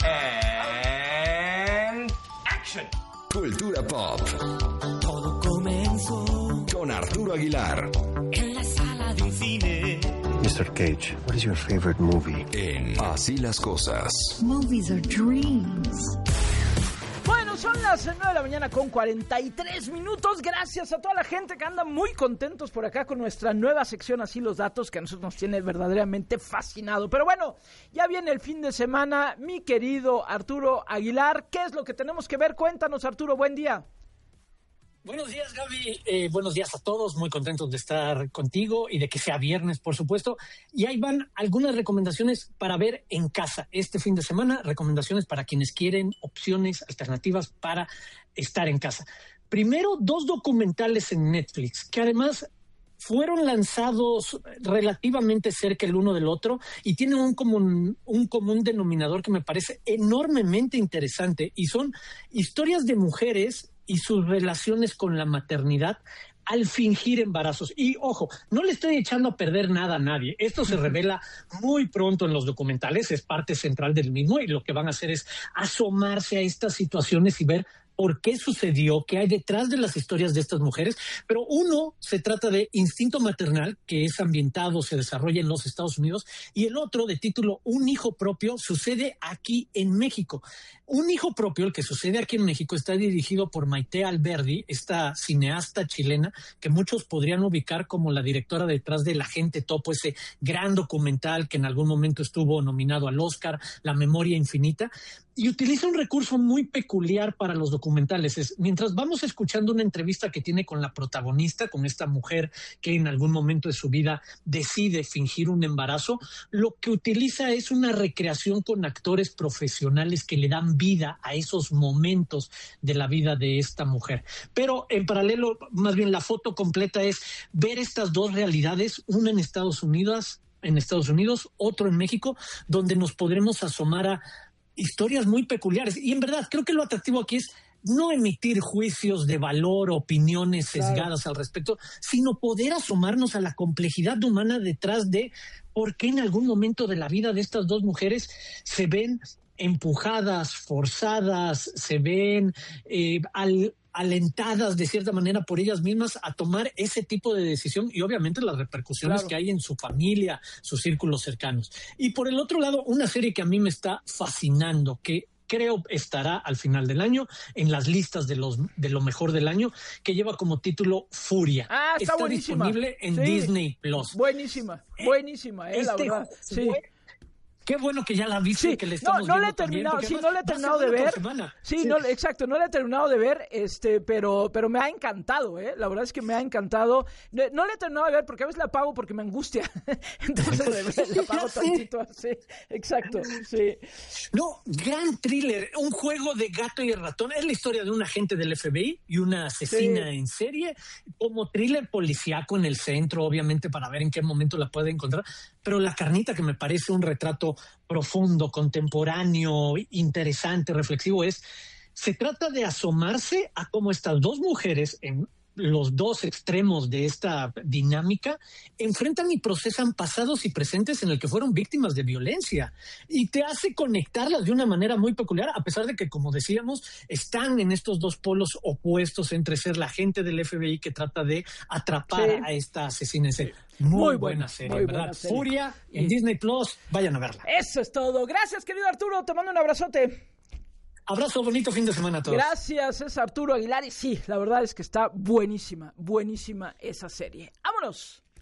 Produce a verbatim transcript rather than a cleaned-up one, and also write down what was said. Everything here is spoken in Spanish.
And action. Cultura pop. Todo comenzó Con Arturo Aguilar. en la sala de cine. mister Cage, what is your favorite movie? En Así las cosas. Movies are dreams. Bueno, son las nueve de la mañana con cuarenta y tres minutos. Gracias a toda la gente que anda muy contentos por acá con nuestra nueva sección Así los datos, que a nosotros nos tiene verdaderamente fascinado. Pero bueno, ya viene el fin de semana, mi querido Arturo Aguilar. ¿Qué es lo que tenemos que ver? Cuéntanos, Arturo, buen día. Buenos días, Gaby. Eh, buenos días a todos. Muy contentos de estar contigo y de que sea viernes, por supuesto. Y ahí van algunas recomendaciones para ver en casa este fin de semana. Recomendaciones para quienes quieren opciones alternativas para estar en casa. Primero, dos documentales en Netflix que además fueron lanzados relativamente cerca el uno del otro y tienen un común, un común denominador que me parece enormemente interesante, y son historias de mujeres y sus relaciones con la maternidad al fingir embarazos. Y ojo, no le estoy echando a perder nada a nadie. Esto se revela muy pronto en los documentales, es parte central del mismo, y lo que van a hacer es asomarse a estas situaciones y ver por qué sucedió, qué hay detrás de las historias de estas mujeres. Pero uno se trata de Instinto Maternal, que es ambientado, se desarrolla en los Estados Unidos, y el otro, de título Un hijo propio, sucede aquí en México. Un hijo propio, el que sucede aquí en México, está dirigido por Maite Alberdi, esta cineasta chilena que muchos podrían ubicar como la directora detrás de La Gente Topo, ese gran documental que en algún momento estuvo nominado al Oscar, La Memoria Infinita. Y utiliza un recurso muy peculiar para los documentales. Es, mientras vamos escuchando una entrevista que tiene con la protagonista, con esta mujer que en algún momento de su vida decide fingir un embarazo, lo que utiliza es una recreación con actores profesionales que le dan vida a esos momentos de la vida de esta mujer. Pero en paralelo, más bien la foto completa es ver estas dos realidades, una en Estados Unidos, en Estados Unidos, otro en México, donde nos podremos asomar a historias muy peculiares. Y en verdad, creo que lo atractivo aquí es no emitir juicios de valor, opiniones sesgadas claro. al respecto, sino poder asomarnos a la complejidad humana detrás de por qué en algún momento de la vida de estas dos mujeres se ven empujadas, forzadas, se ven eh, al alentadas de cierta manera por ellas mismas a tomar ese tipo de decisión, y obviamente las repercusiones claro. que hay en su familia, sus círculos cercanos. Y por el otro lado, una serie que a mí me está fascinando, que creo estará al final del año en las listas de los de lo mejor del año, que lleva como título Furia. Ah, está, está buenísima. Disponible en sí. Disney Plus. Buenísima, buenísima, eh, este la verdad. Sí. Fue, Qué bueno que ya la viste, sí, que le estamos no, no viendo le he terminado, también, sí, no le he terminado de ver. Sí, sí, no, exacto, no le he terminado de ver, este, pero, pero me ha encantado, eh. La verdad es que me ha encantado. No, no le he terminado de ver porque a veces la apago porque me angustia. Entonces la apago tantito así. Exacto, sí. No, gran thriller, un juego de gato y ratón. Es la historia de un agente del F B I y una asesina sí. en serie, como thriller policíaco en el centro, obviamente, para ver en qué momento la puede encontrar. Pero la carnita, que me parece un retrato profundo, contemporáneo, interesante, reflexivo, es, se trata de asomarse a cómo estas dos mujeres en los dos extremos de esta dinámica enfrentan y procesan pasados y presentes en el que fueron víctimas de violencia, y te hace conectarlas de una manera muy peculiar, a pesar de que, como decíamos, están en estos dos polos opuestos entre ser la gente del F B I que trata de atrapar sí. a esta asesina en serie. Muy, muy buena, buena serie, muy ¿verdad? Buena serie. Furia en Disney Plus, vayan a verla. Eso es todo. Gracias, querido Arturo, te mando un abrazote. Abrazo, bonito fin de semana a todos. Gracias, es Arturo Aguilar, y sí, la verdad es que está buenísima, buenísima esa serie. ¡Vámonos!